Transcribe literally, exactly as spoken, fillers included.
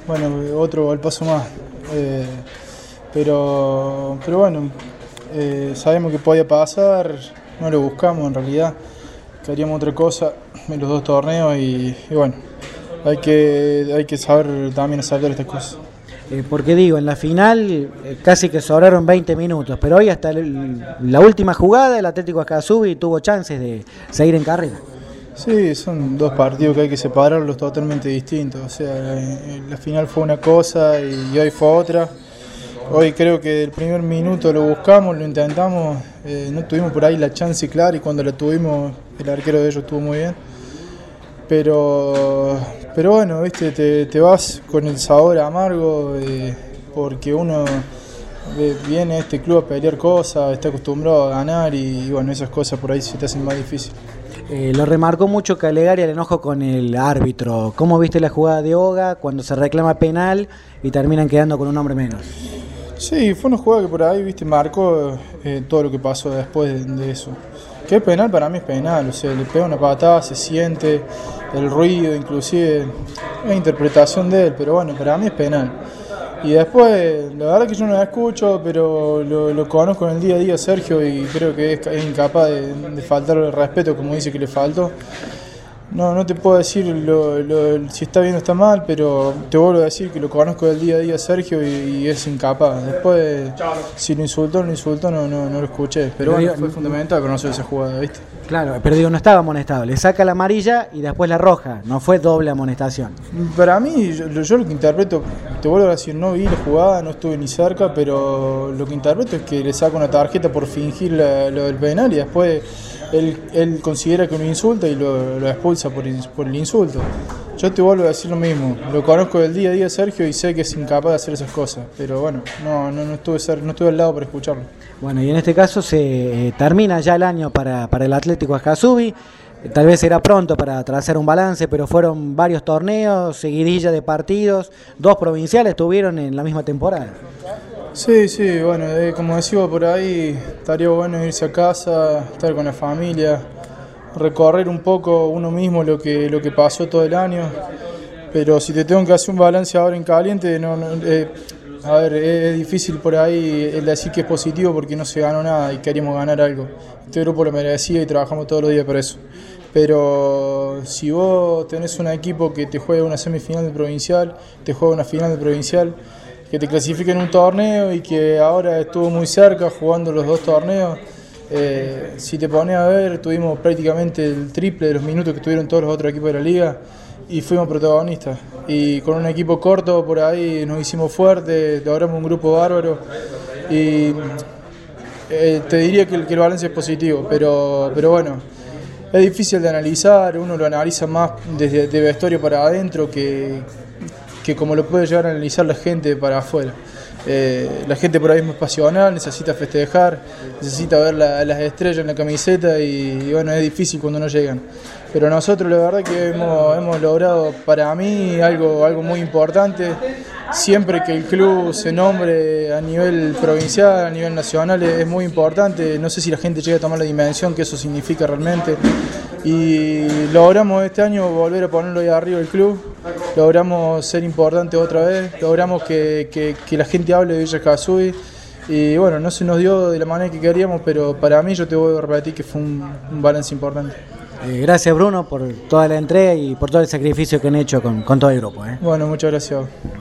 bueno, otro al paso más. Eh, pero, pero bueno, eh, sabemos que podía pasar, no lo buscamos en realidad, queríamos otra cosa en los dos torneos y, y bueno, hay que, hay que saber también aceptar estas cosas. Eh, porque digo, en la final eh, casi que sobraron veinte minutos, pero hoy hasta el, la última jugada el Atlético Ascasubi tuvo chances de seguir en carrera. Sí, son dos partidos que hay que separarlos totalmente distintos. O sea, la final fue una cosa y hoy fue otra. Hoy creo que el primer minuto lo buscamos, lo intentamos, eh, no tuvimos por ahí la chance clara y cuando la tuvimos el arquero de ellos estuvo muy bien. Pero, pero bueno, viste, te, te vas con el sabor amargo eh, porque uno eh, viene a este club a pelear cosas, está acostumbrado a ganar y, y bueno, esas cosas por ahí se te hacen más difíciles. Eh, lo remarcó mucho Calegari el enojo con el árbitro. ¿Cómo viste la jugada de Oga cuando se reclama penal y terminan quedando con un hombre menos? Sí, fue una jugada que por ahí, viste, marcó eh, todo lo que pasó después de, de eso. Que es penal, para mí es penal, o sea, le pega una patada, se siente, el ruido, inclusive, es interpretación de él, pero bueno, para mí es penal. Y después, la verdad que yo no la escucho, pero lo, lo conozco en el día a día Sergio y creo que es, es incapaz de, de faltarle el respeto como dice que le faltó. No, no te puedo decir lo, lo, si está bien o está mal, pero te vuelvo a decir que lo conozco del día a día Sergio y, y es incapaz. Después, si lo insultó o no lo insultó, no, no, no lo escuché. Pero, pero bueno, digo, fue fundamental conocer esa jugada, ¿viste? Claro, pero digo, no estaba amonestado. Le saca la amarilla y después la roja. No fue doble amonestación. Para mí, yo, yo lo que interpreto, te vuelvo a decir, no vi la jugada, no estuve ni cerca, pero lo que interpreto es que le saca una tarjeta por fingir la, lo del penal y después él, él considera que lo insulta y lo, lo expulsa por, por el insulto. Yo te vuelvo a decir lo mismo, lo conozco del día a día Sergio y sé que es incapaz de hacer esas cosas, pero bueno, no, no, no, estuve, no estuve al lado para escucharlo. Bueno, y en este caso se eh, termina ya el año para, para el Atlético Ascasubi. Tal vez era pronto para trazar un balance, pero fueron varios torneos, seguidilla de partidos, dos provinciales tuvieron en la misma temporada. Sí, sí, bueno, eh, como decía por ahí, estaría bueno irse a casa, estar con la familia, recorrer un poco uno mismo lo que, lo que pasó todo el año, pero si te tengo que hacer un balance ahora en caliente, no, no, eh, a ver, es difícil por ahí el decir que es positivo porque no se ganó nada y queríamos ganar algo. Este grupo lo merecía y trabajamos todos los días por eso. Pero si vos tenés un equipo que te juega una semifinal de provincial, te juega una final de provincial, que te clasifica en un torneo y que ahora estuvo muy cerca jugando los dos torneos, eh, si te pones a ver, tuvimos prácticamente el triple de los minutos que tuvieron todos los otros equipos de la liga y fuimos protagonistas. Y con un equipo corto por ahí nos hicimos fuertes, logramos un grupo bárbaro y eh, te diría que el, que el balance es positivo, pero, pero bueno, es difícil de analizar, uno lo analiza más desde de vestuario para adentro que, que como lo puede llegar a analizar la gente para afuera. Eh, la gente por ahí es más pasional, necesita festejar, necesita ver la, las estrellas en la camiseta y, y bueno, es difícil cuando no llegan. Pero nosotros la verdad que hemos, hemos logrado para mí algo, algo muy importante. Siempre que el club se nombre a nivel provincial, a nivel nacional, es muy importante. No sé si la gente llega a tomar la dimensión que eso significa realmente. Y logramos este año volver a ponerlo ahí arriba del club, logramos ser importantes otra vez, logramos que, que, que la gente hable de Villa Ascasubi y bueno, no se nos dio de la manera que queríamos, pero para mí yo te voy a repetir que fue un, un balance importante. Eh, gracias Bruno por toda la entrega y por todo el sacrificio que han hecho con, con todo el grupo. ¿eh? Bueno, muchas gracias.